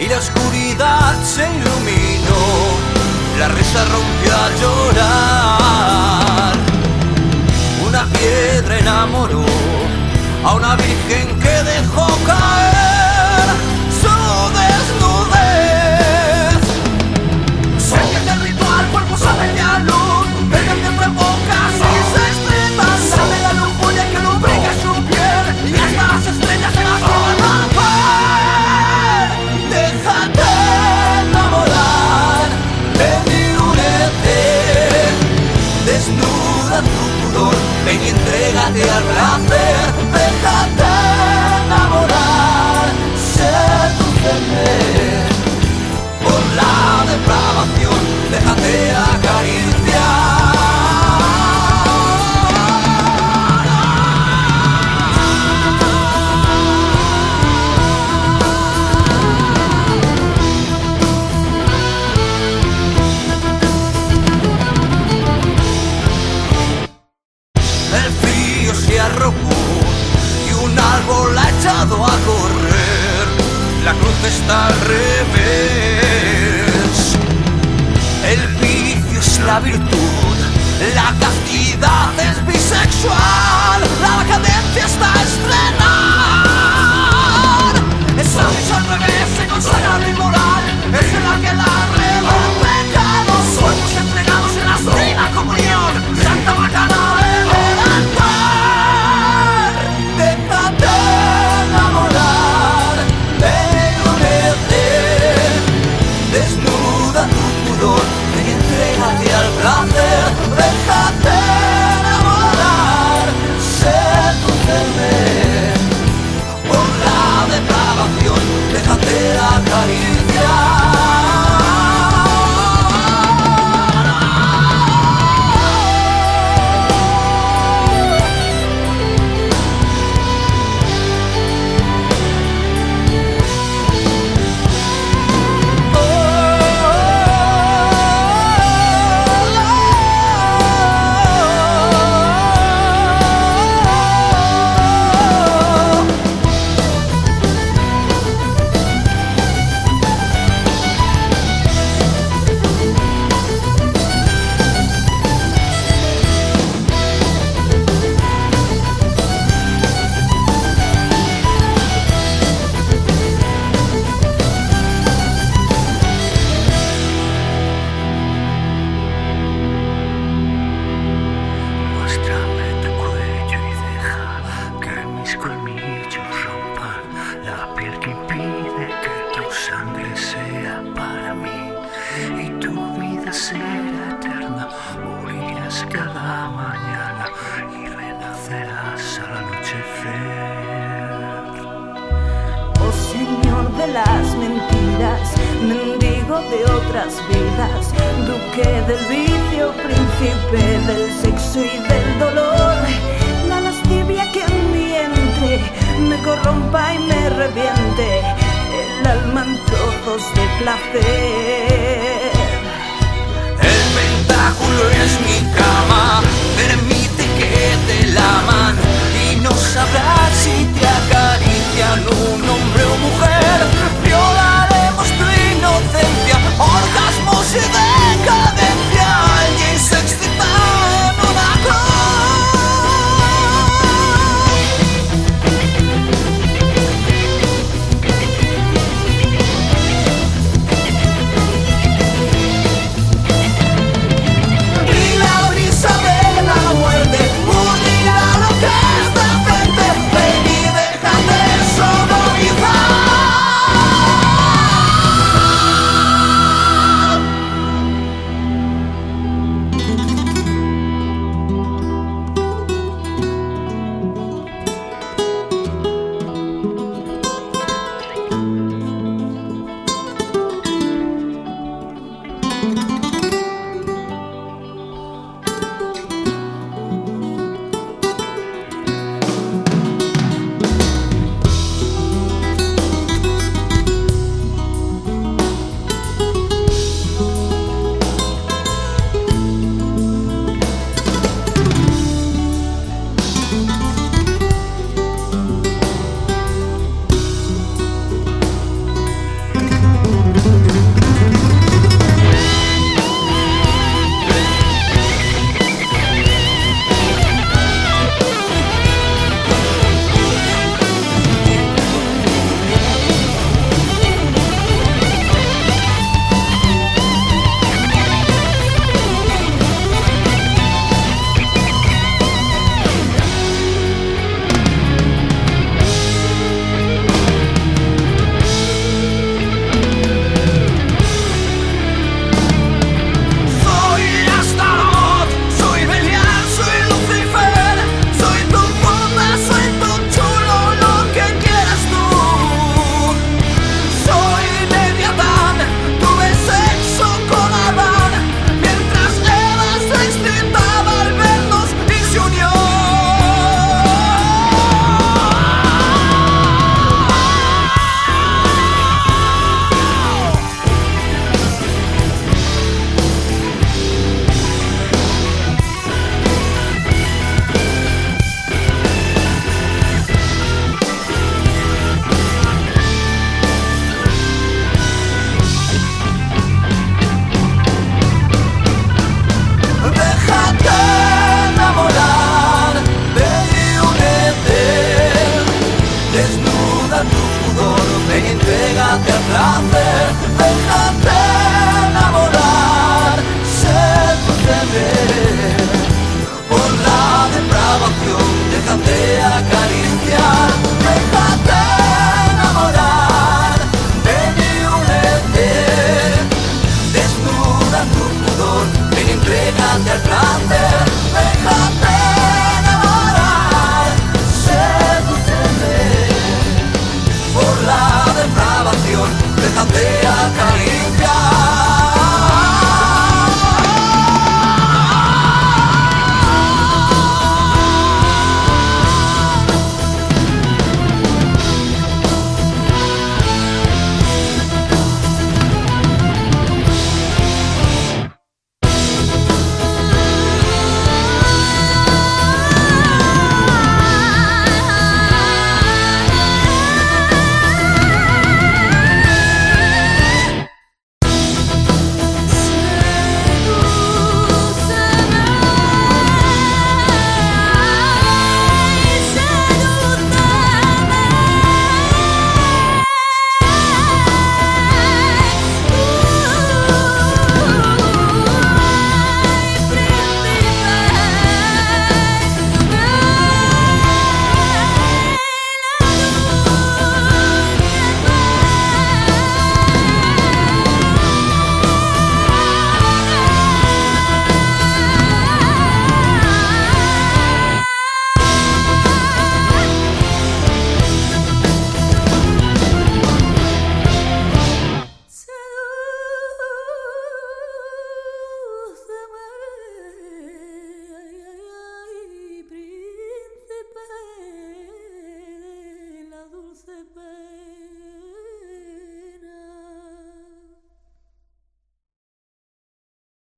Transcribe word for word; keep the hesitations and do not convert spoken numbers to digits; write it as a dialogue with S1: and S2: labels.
S1: y la oscuridad se iluminó, la risa rompió a llorar. Una piedra enamoró a una virgen que dejó caer su desnudez. Sé que el ritual, cuerpo sabe la luz, vergan de entre bocas y se estrepan. Sabe la lujuria que lubrica su piel y hasta las estrellas se las pueden romper. Déjate enamorar, ven y únete, desnuda tu pudor, ven y entrégate al placer. Déjate enamorar, sé dulce por la depravación, déjate acariciar. El frío se arrojó y un árbol ha echado a correr. La cruz está al revés. El vicio es la virtud, la castidad es bisexual, la decadencia está a estrenar. Esa misa al revés se consagra lo inmoral, es en la que la arreba el pecado. Somos entregados en la divina comunión, Santa Bacana de levantar. Déjate enamorar, ven, únete, desnuda tu pudor, ven y entrégate al placer. Déjate enamorar, sé dulce por la depravación, déjate acariciar.
S2: Las mentiras, mendigo de otras vidas, duque del vicio, príncipe del sexo y del dolor, la lascivia que en mi entre me corrompa y me reviente el alma en trozos de placer.
S1: El pentáculo es mi cama, permite que te laman y no sabrás si te acarician un hombre o mujer. Violaremos tu inocencia, orgasmos y decadencia, alguien se excita en una cruz. déjate acariciar.